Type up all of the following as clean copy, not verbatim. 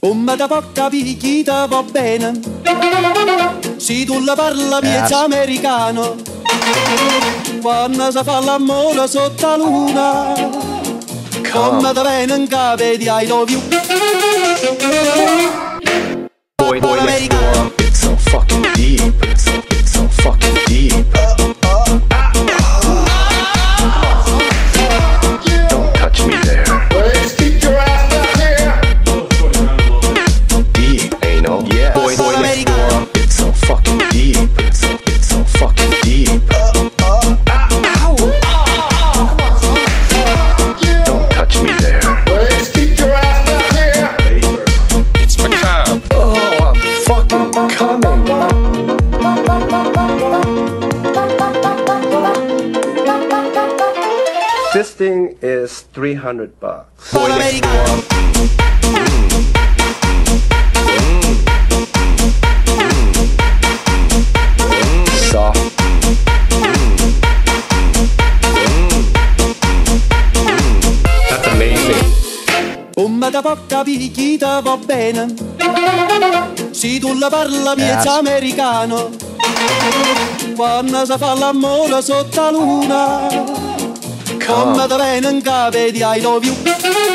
Come da poca picchita va bene, se tu la parla miezza americano, quando si fa l'amore sotto la luna, come da bene in capo di I love you. Boy next door, it's so fucking deep, it's so fucking deep. Don't touch me there. Let's keep your ass back here. Deep, anal, yeah. Boy next door, it's so fucking deep, it's so fucking deep. Don't touch me there. Let's keep your ass back here. It's macabre. Oh, I'm fucking coming. This thing is $300. Boy next door. Soft. That's amazing. Come da poca picchita va bene, se tu la parla miezza americano, quando si fa l'amore sotto la luna, come da bene in capo di I love you.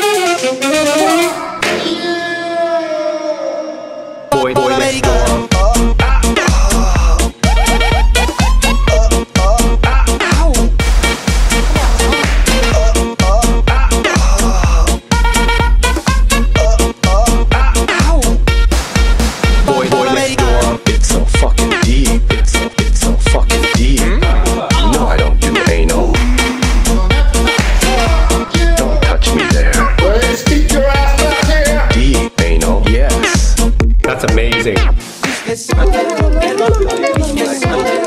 Boy next door. It's so fucking deep. It's so fucking deep. You know I don't do anal. Don't touch me there. Let's keep your ass back here. Deep anal. Yes. That's amazing. Yes,